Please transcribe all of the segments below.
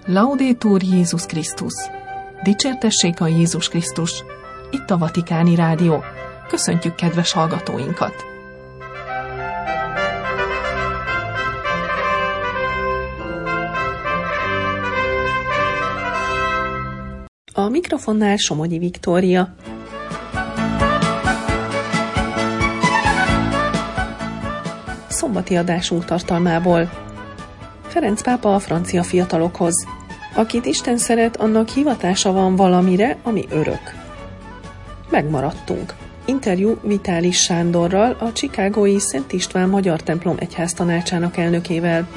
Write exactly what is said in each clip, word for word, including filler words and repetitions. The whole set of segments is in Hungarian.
Laudetur Jézus Krisztus! Dicsértessék a Jézus Krisztus! Itt a Vatikáni Rádió. Köszöntjük kedves hallgatóinkat! A mikrofonnál Somogyi Viktória. Szombati adásunk tartalmából. Ferenc pápa a francia fiatalokhoz. Akit Isten szeret, annak hivatása van valamire, ami örök. Megmaradtunk. Interjú Vitális Sándorral, a chicagói Szent István Magyar Templom Egyháztanácsának elnökével.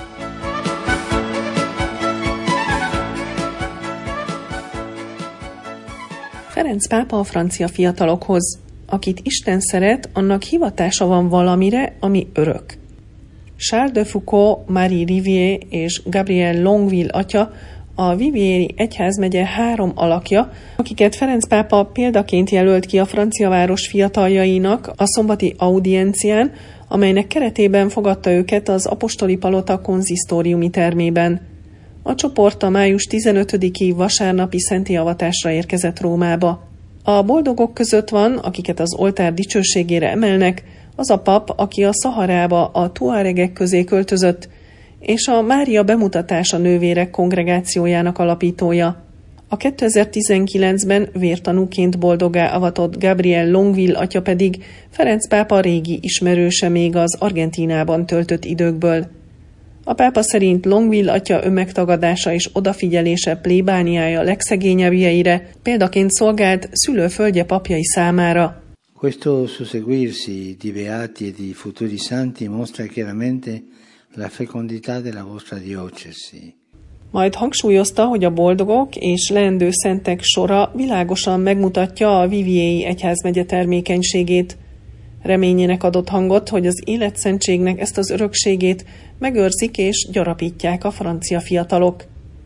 Ferenc pápa a francia fiatalokhoz. Akit Isten szeret, annak hivatása van valamire, ami örök. Charles de Foucault, Marie Rivière és Gabriel Longueville atya a Vivieri egyházmegye három alakja, akiket Ferenc pápa példaként jelölt ki a francia város fiataljainak a szombati audiencián, amelynek keretében fogadta őket az apostoli palota konzisztóriumi termében. A csoport a május tizenötödiki vasárnapi szentélyavatásra érkezett Rómába. A boldogok között van, akiket az oltár dicsőségére emelnek, az a pap, aki a Szaharába a tuaregek közé költözött, és a Mária bemutatása nővérek kongregációjának alapítója. A kétezer-tizenkilencben vértanúként boldoggá avatott Gabriel Longueville atya pedig Ferenc pápa régi ismerőse még az Argentínában töltött időkből. A pápa szerint Longueville atya önmegtagadása és odafigyelése plébániája legszegényebbjeire példaként szolgált szülőföldje papjai számára. Questo susseguirsi di beati e di futuri santi mostra chiaramente la fecondità della vostra diocesi. Majd hangsúlyozta, hogy a boldogok és leendő szentek sora világosan megmutatja a Vivieri egyházmegye termékenységét. Reményének adott hangot, hogy az életszentségnek ezt az örökségét megőrzik és gyarapítják a francia fiatalok.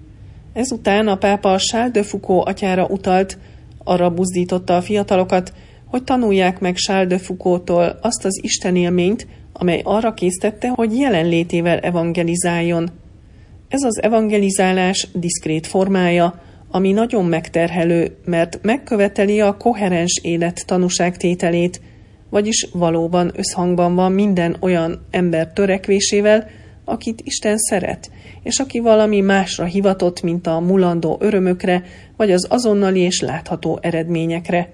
Ezután a pápa Charles de Foucault atyára utalt, arra buzdította a fiatalokat, hogy tanulják meg Charles de Foucault-tól azt az istenélményt, amely arra késztette, hogy jelenlétével evangelizáljon. Ez az evangelizálás diszkrét formája, ami nagyon megterhelő, mert megköveteli a koherens élet tanúságtételét, vagyis valóban összhangban van minden olyan ember törekvésével, akit Isten szeret, és aki valami másra hivatott, mint a mulandó örömökre, vagy az azonnali és látható eredményekre.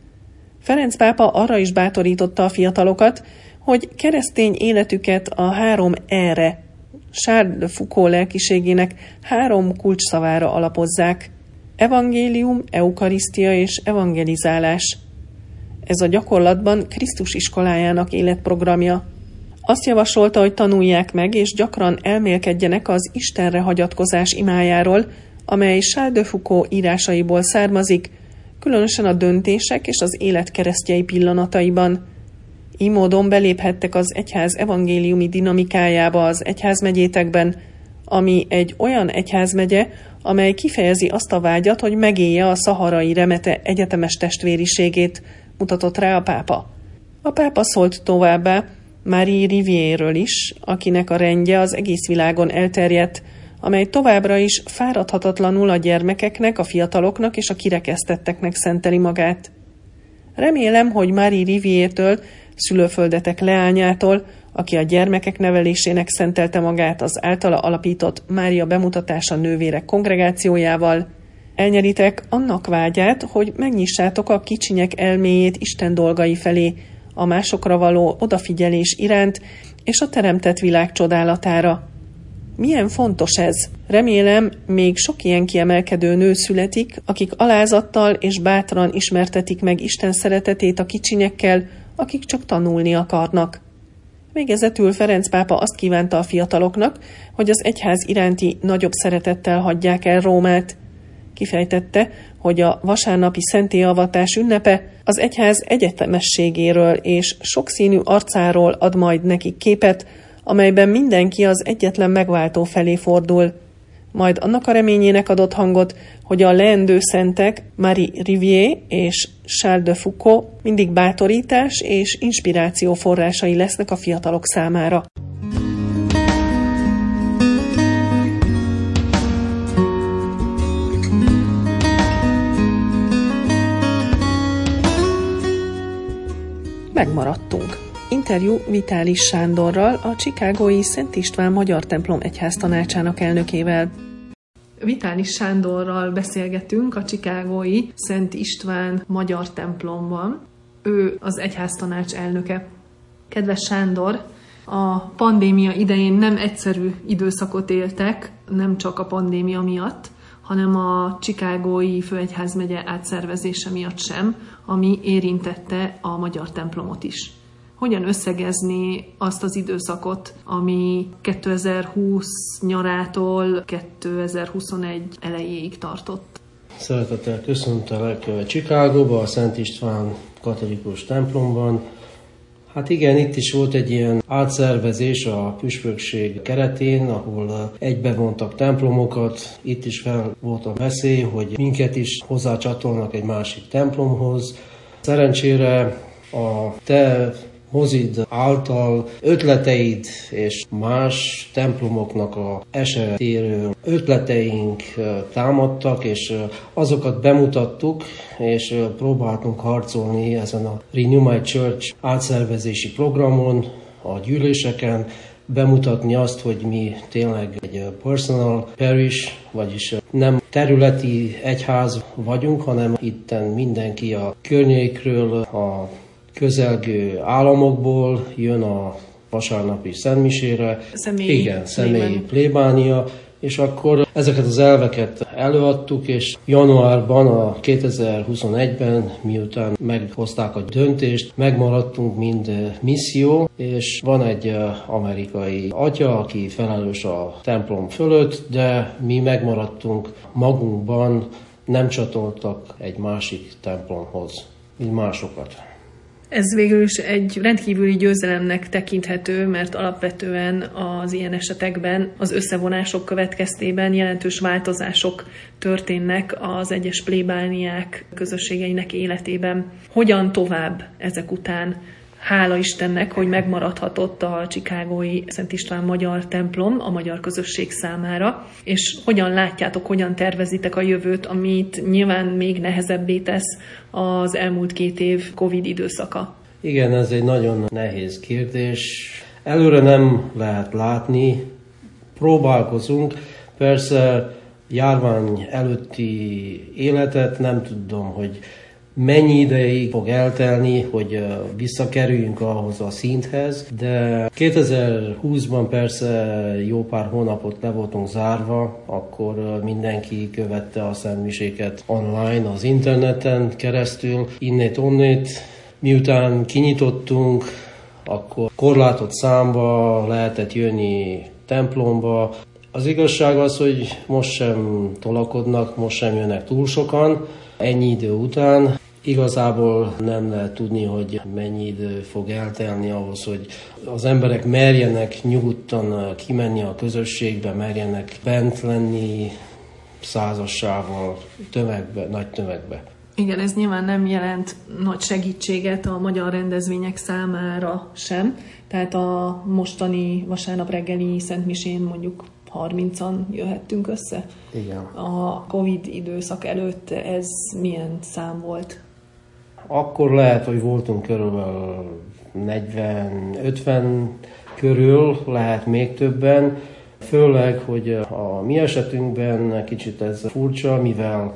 Ferenc pápa arra is bátorította a fiatalokat, hogy keresztény életüket a három E-re, Charles de Foucault lelkiségének három kulcsszavára alapozzák: evangélium, eukarisztia és evangelizálás. Ez a gyakorlatban Krisztus iskolájának életprogramja. Azt javasolta, hogy tanulják meg és gyakran elmélkedjenek az Istenre hagyatkozás imájáról, amely Charles de Foucault írásaiból származik, különösen a döntések és az élet keresztjei pillanataiban. Így módon beléphettek az egyház evangéliumi dinamikájába az egyházmegyétekben, ami egy olyan egyházmegye, amely kifejezi azt a vágyat, hogy megélje a szaharai remete egyetemes testvériségét, mutatott rá a pápa. A pápa szólt továbbá Marie Rivière-ről is, akinek a rendje az egész világon elterjedt, amely továbbra is fáradhatatlanul a gyermekeknek, a fiataloknak és a kirekesztetteknek szenteli magát. Remélem, hogy Marie Rivière-től, szülőföldetek leányától, aki a gyermekek nevelésének szentelte magát az általa alapított Mária bemutatása nővérek kongregációjával, elnyeritek annak vágyát, hogy megnyissátok a kicsinyek elméjét Isten dolgai felé, a másokra való odafigyelés iránt és a teremtett világ csodálatára. Milyen fontos ez! Remélem, még sok ilyen kiemelkedő nő születik, akik alázattal és bátran ismertetik meg Isten szeretetét a kicsinyekkel, akik csak tanulni akarnak. Végezetül Ferenc pápa azt kívánta a fiataloknak, hogy az egyház iránti nagyobb szeretettel hagyják el Rómát. Kifejtette, hogy a vasárnapi szentélyavatás ünnepe az egyház egyetemességéről és sokszínű arcáról ad majd nekik képet, amelyben mindenki az egyetlen megváltó felé fordul. Majd annak a reményének adott hangot, hogy a leendő szentek Marie Rivière és Charles de Foucault mindig bátorítás és inspiráció forrásai lesznek a fiatalok számára. megmaradtunk. Interjú Vitális Sándorral, a chicagói Szent István Magyar Templom Egyháztanácsának elnökével. Vitális Sándorral beszélgetünk a chicagói Szent István Magyar Templomban. Ő az egyháztanács elnöke. Kedves Sándor, a pandémia idején nem egyszerű időszakot éltek, nem csak a pandémia miatt, hanem a chicagói főegyházmegye átszervezése miatt sem, ami érintette a magyar templomot is. Hogyan összegezni azt az időszakot, ami kétezer-húsz nyarától kétezer-huszonegy elejéig tartott? Szeretettel köszöntelek Chicagóba, a Szent István katolikus templomban. Hát igen, itt is volt egy ilyen átszervezés a püspökség keretén, ahol egybevontak templomokat. Itt is fel volt a veszély, hogy minket is hozzácsatolnak egy másik templomhoz. Szerencsére a te mozid által ötleteid és más templomoknak a esetérő ötleteink támadtak, és azokat bemutattuk, és próbáltunk harcolni ezen a Renew My Church átszervezési programon, a gyűléseken, bemutatni azt, hogy mi tényleg egy personal parish, vagyis nem területi egyház vagyunk, hanem itten mindenki a környékről, a közelgő államokból jön a vasárnapi szentmisére. Személyi Igen, személyi plébánia, és akkor ezeket az elveket előadtuk, és januárban, a kétezer-huszonegyben, miután meghozták a döntést, megmaradtunk mind misszió, és van egy amerikai atya, aki felelős a templom fölött, de mi megmaradtunk magunkban, nem csatoltak egy másik templomhoz, mint másokat. Ez végül is egy rendkívüli győzelemnek tekinthető, mert alapvetően az ilyen esetekben az összevonások következtében jelentős változások történnek az egyes plébániák közösségeinek életében. Hogyan tovább ezek után? Hála Istennek, hogy megmaradhatott a chicagói Szent István Magyar Templom a magyar közösség számára, és hogyan látjátok, hogyan tervezitek a jövőt, amit nyilván még nehezebbé tesz az elmúlt két év Covid időszaka? Igen, ez egy nagyon nehéz kérdés. Előre nem lehet látni, próbálkozunk. Persze járvány előtti életet nem tudom, hogy mennyi ideig fog eltelni, hogy visszakerüljünk ahhoz a szinthez, de kétezer-húszban persze jó pár hónapot le voltunk zárva, akkor mindenki követte a szentmiséket online, az interneten keresztül, innét-onnét. Miután kinyitottunk, akkor korlátott számba lehetett jönni templomba. Az igazság az, hogy most sem tolakodnak, most sem jönnek túl sokan, ennyi idő után. Igazából nem lehet tudni, hogy mennyi idő fog eltelni ahhoz, hogy az emberek merjenek nyugodtan kimenni a közösségbe, merjenek bent lenni százassával, tömegbe, nagy tömegbe. Igen, ez nyilván nem jelent nagy segítséget a magyar rendezvények számára sem. Tehát a mostani vasárnap reggeli szentmisén mondjuk harmincan jöhettünk össze. Igen. A Covid időszak előtt ez milyen szám volt? Akkor lehet, hogy voltunk körülbelül negyven-ötven körül, lehet még többen. Főleg, hogy a mi esetünkben kicsit ez furcsa, mivel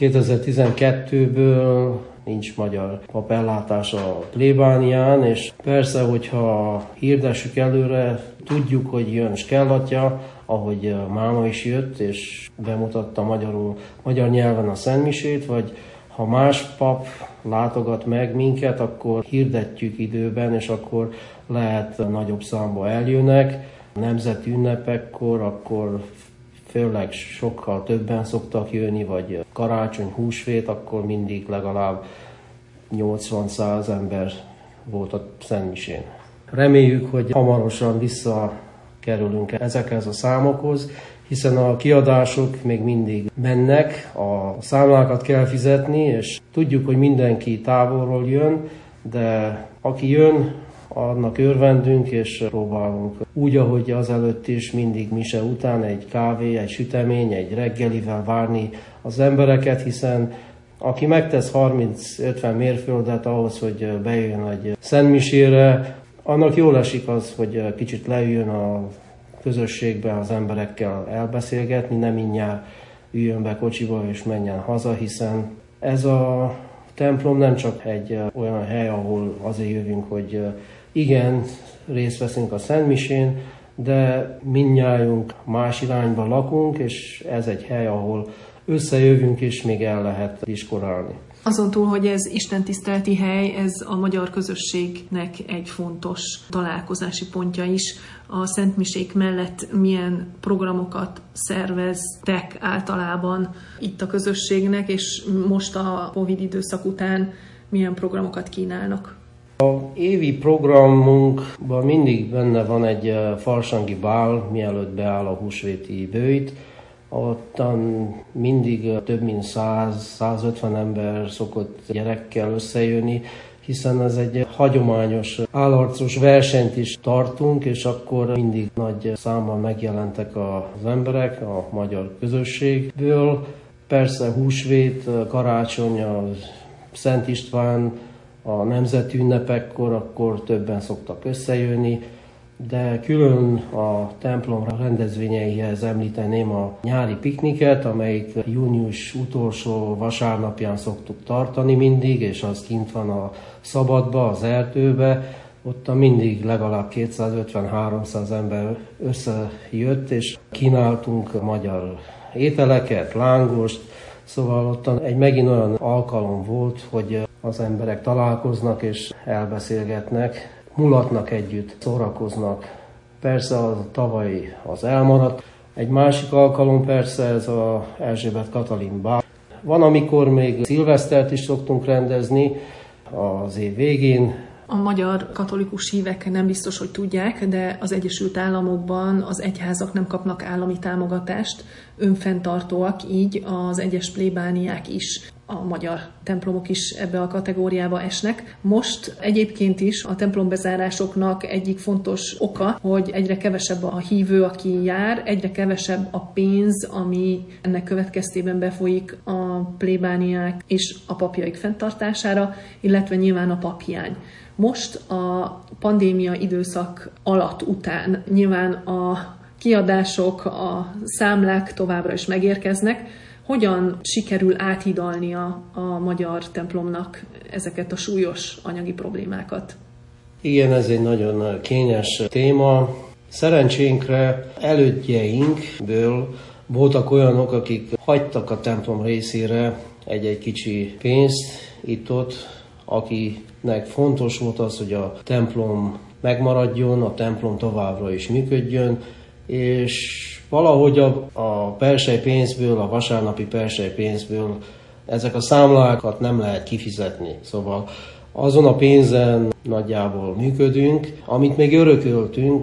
kétezer-tizenkettőből nincs magyar papellátás a plébánián, és persze, hogyha hirdessük előre, tudjuk, hogy jön Skellatja, ahogy máma is jött, és bemutatta magyarul, magyar nyelven a szentmisét, vagy ha más pap látogat meg minket, akkor hirdetjük időben, és akkor lehet nagyobb számba eljönnek. Nemzeti ünnepekkor, akkor főleg sokkal többen szoktak jönni, vagy karácsony, húsvét, akkor mindig legalább nyolcvan-száz ember volt a szentmisén. Reméljük, hogy hamarosan visszakerülünk ezekhez a számokhoz, hiszen a kiadások még mindig mennek, a számlákat kell fizetni, és tudjuk, hogy mindenki távolról jön, de aki jön, annak örvendünk, és próbálunk úgy, ahogy az előtt is, mindig mise után egy kávé, egy sütemény, egy reggelivel várni az embereket, hiszen Aki megtesz harminc-ötven mérföldet ahhoz, hogy bejöjjön egy szentmisére, annak jól esik az, hogy kicsit leüljön a közösségbe az emberekkel elbeszélgetni, nem mindjárt üljön be kocsiba és menjen haza, hiszen ez a templom nem csak egy olyan hely, ahol azért jövünk, hogy igen, részt veszünk a szentmisén, de mindnyájunk más irányba lakunk, és ez egy hely, ahol összejövünk, és még el lehet diskorálni. Azon túl, hogy ez istentiszteleti hely, ez a magyar közösségnek egy fontos találkozási pontja is. A szentmisék mellett milyen programokat szerveztek általában itt a közösségnek, és most a Covid időszak után milyen programokat kínálnak? A évi programunkban mindig benne van egy farsangi bál, mielőtt beáll a húsvéti bőjt. Ottan mindig több mint száz-százötven ember szokott gyerekkel összejönni, hiszen ez egy hagyományos állarcos versenyt is tartunk, és akkor mindig nagy számban megjelentek az emberek a magyar közösségből. Persze húsvét, karácsony, a Szent István, a nemzeti ünnepekkor, akkor többen szoktak összejönni, de külön a templom rendezvényeihez említeném a nyári pikniket, amelyik június utolsó vasárnapján szoktuk tartani mindig, és az kint van a szabadba, az erdőbe. Ott mindig legalább kétszázötven-háromszáz ember összejött, és kínáltunk magyar ételeket, lángost, szóval ott egy megint olyan alkalom volt, hogy az emberek találkoznak és elbeszélgetnek, mulatnak együtt, szórakoznak. Persze a tavaly az elmaradt. Egy másik alkalom persze ez az Erzsébet Katalin bál. Van, amikor még szilvesztert is szoktunk rendezni az év végén. A magyar katolikus hívek nem biztos, hogy tudják, de az Egyesült Államokban az egyházak nem kapnak állami támogatást, önfenntartóak, így az egyes plébániák is, a magyar templomok is ebbe a kategóriába esnek. Most egyébként is a templombezárásoknak egyik fontos oka, hogy egyre kevesebb a hívő, aki jár, egyre kevesebb a pénz, ami ennek következtében befolyik a plébániák és a papjaik fenntartására, illetve nyilván a paphiány. Most a pandémia időszak alatt után nyilván a kiadások, a számlák továbbra is megérkeznek. Hogyan sikerül áthidalnia a magyar templomnak ezeket a súlyos anyagi problémákat? Igen, ez egy nagyon kényes téma. Szerencsénkre elődjeinkből voltak olyanok, akik hagytak a templom részére egy-egy kicsi pénzt itt-ott, akinek fontos volt az, hogy a templom megmaradjon, a templom továbbra is működjön, és valahogy a, a persely pénzből, a vasárnapi persely pénzből ezek a számlákat nem lehet kifizetni. Szóval azon a pénzen nagyjából működünk, amit még örököltünk,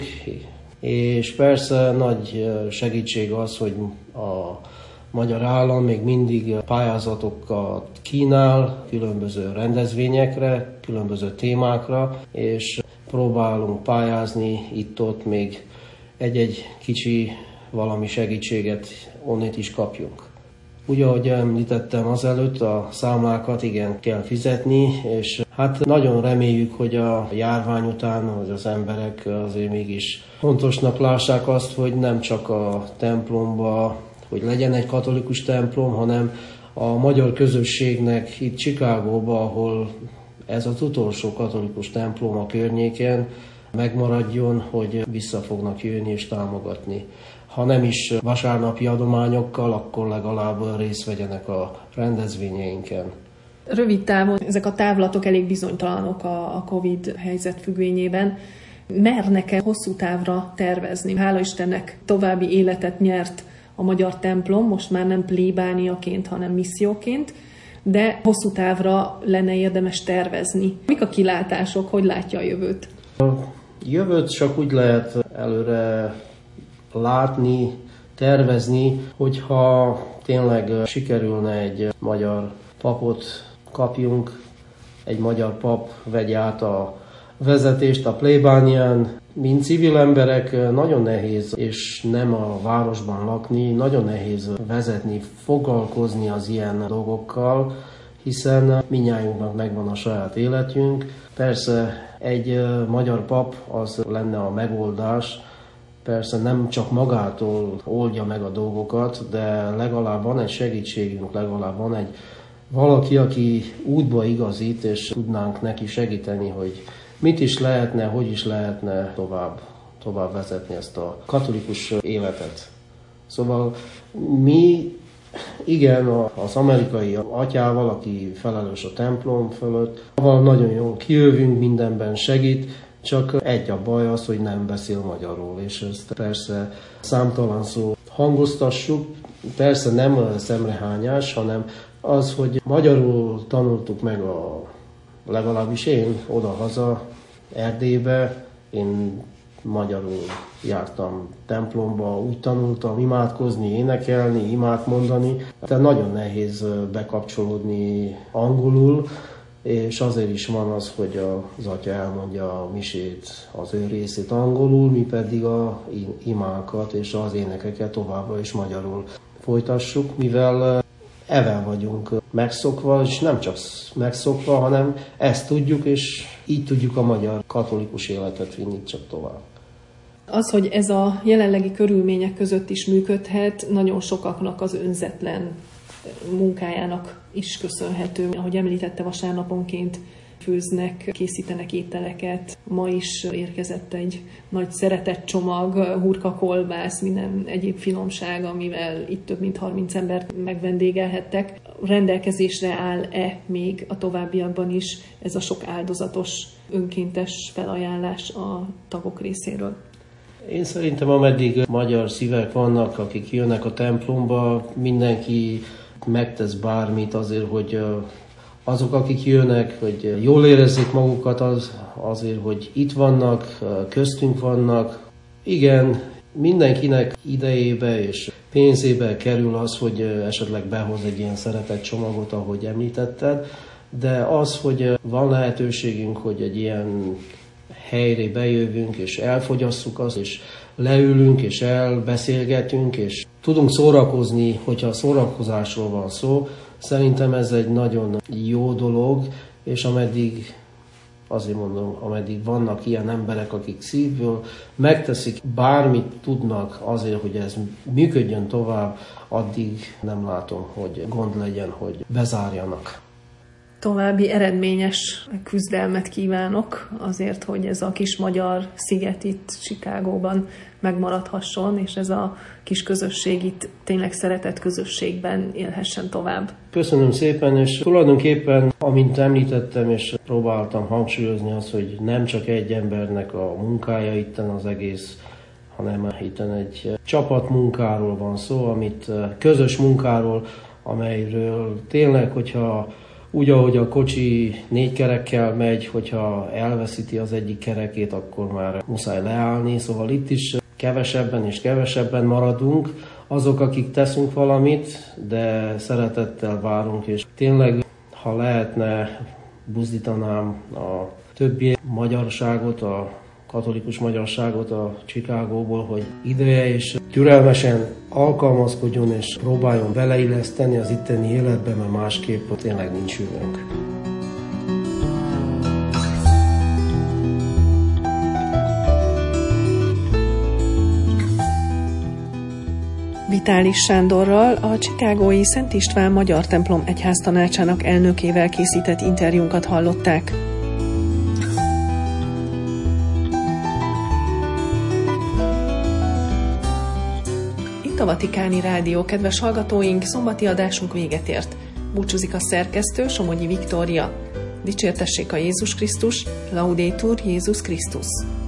és persze nagy segítség az, hogy a magyar állam még mindig pályázatokat kínál különböző rendezvényekre, különböző témákra, és próbálunk pályázni itt-ott még egy-egy kicsi valami segítséget onnét is kapjunk. Ugye, ahogy említettem azelőtt, a számlákat igen kell fizetni, és hát nagyon reméljük, hogy a járvány után hogy az emberek azért mégis fontosnak lássák azt, hogy nem csak a templomba, hogy legyen egy katolikus templom, hanem a magyar közösségnek itt Chicagóban, ahol ez az utolsó katolikus templom a környéken, megmaradjon, hogy vissza fognak jönni és támogatni. Ha nem is vasárnapi adományokkal, akkor legalább részt vegyenek a rendezvényeinken. Rövid távon ezek a távlatok elég bizonytalanok a Covid helyzet függvényében. Mernek-e hosszú távra tervezni? Hála Istennek további életet nyert a magyar templom, most már nem plébániaként, hanem misszióként, de hosszú távra lenne érdemes tervezni. Mik a kilátások, hogy látja a jövőt? A jövőt csak úgy lehet előre látni, tervezni, hogyha tényleg sikerülne egy magyar papot kapjunk, egy magyar pap vegye át a vezetést a plébánián. Mint civil emberek nagyon nehéz, és nem a városban lakni, nagyon nehéz vezetni, foglalkozni az ilyen dolgokkal, hiszen mindnyájunknak megvan a saját életünk. Persze egy magyar pap az lenne a megoldás, persze nem csak magától oldja meg a dolgokat, de legalább van egy segítségünk, legalább van egy valaki, aki útba igazít, és tudnánk neki segíteni, hogy mit is lehetne, hogy is lehetne tovább, tovább vezetni ezt a katolikus életet. Szóval mi, igen, az amerikai atyával, aki felelős a templom fölött, avval nagyon jól kijövünk, mindenben segít, csak egy a baj az, hogy nem beszél magyarul, és ezt persze számtalan szó hangoztassuk, persze nem szemrehányás, hanem az, hogy magyarul tanultuk meg, a, legalábbis én oda-haza Erdélybe, én magyarul jártam templomba, úgy tanultam imádkozni, énekelni, imát mondani, de nagyon nehéz bekapcsolódni angolul, és azért is van az, hogy az atya elmondja a misét, az ő részét angolul, mi pedig a imákat és az énekeket továbbra is magyarul folytassuk, mivel evel vagyunk megszokva, és nem csak megszokva, hanem ezt tudjuk, és így tudjuk a magyar katolikus életet vinni csak tovább. Az, hogy ez a jelenlegi körülmények között is működhet, nagyon sokaknak az önzetlen munkájának is köszönhető. Ahogy említette, vasárnaponként főznek, készítenek ételeket. Ma is érkezett egy nagy szeretett csomag, hurka, kolbász, minden egyéb finomság, amivel itt több mint harminc embert megvendégelhettek. Rendelkezésre áll-e még a továbbiakban is ez a sok áldozatos, önkéntes felajánlás a tagok részéről? Én szerintem ameddig magyar szívek vannak, akik jönnek a templomba, mindenki megtesz bármit azért, hogy azok, akik jönnek, hogy jól érezzék magukat az, azért, hogy itt vannak, köztünk vannak. Igen, mindenkinek idejébe és pénzébe kerül az, hogy esetleg behoz egy ilyen szeretett csomagot, ahogy említetted, de az, hogy van lehetőségünk, hogy egy ilyen helyre bejövünk, és elfogyasszuk azt, és leülünk, és elbeszélgetünk, és tudunk szórakozni, hogyha a szórakozásról van szó. Szerintem ez egy nagyon jó dolog, és ameddig, azért mondom, ameddig vannak ilyen emberek, akik szívből megteszik, bármit tudnak azért, hogy ez működjön tovább, addig nem látom, hogy gond legyen, hogy bezárjanak. További eredményes küzdelmet kívánok azért, hogy ez a kis magyar sziget itt Chicagóban megmaradhasson, és ez a kis közösség itt tényleg szeretett közösségben élhessen tovább. Köszönöm szépen, és tulajdonképpen, amint említettem, és próbáltam hangsúlyozni azt, hogy nem csak egy embernek a munkája itten az egész, hanem itten egy csapatmunkáról van szó, amit közös munkáról, amelyről tényleg, hogyha úgy, ahogy a kocsi négy kerekkel megy, hogyha elveszíti az egyik kerekét, akkor már muszáj leállni. Szóval itt is kevesebben és kevesebben maradunk. Azok, akik teszünk valamit, de szeretettel várunk, és tényleg, ha lehetne, buzdítanám a többi magyarságot, a katolikus magyarságot a Chicagóból, hogy ideje és türelmesen alkalmazkodjon és próbáljon beleilleszteni az itteni életbe, mert másképp tényleg nincs jövőnk. Vitális Sándorral, a chicagói Szent István Magyar Templom Egyháztanácsának elnökével készített interjúnkat hallották. A Vatikáni Rádió, kedves hallgatóink, szombati adásunk véget ért. Búcsúzik a szerkesztő, Somogyi Viktória. Dicsértessék a Jézus Krisztus, Laudetur Jézus Krisztus.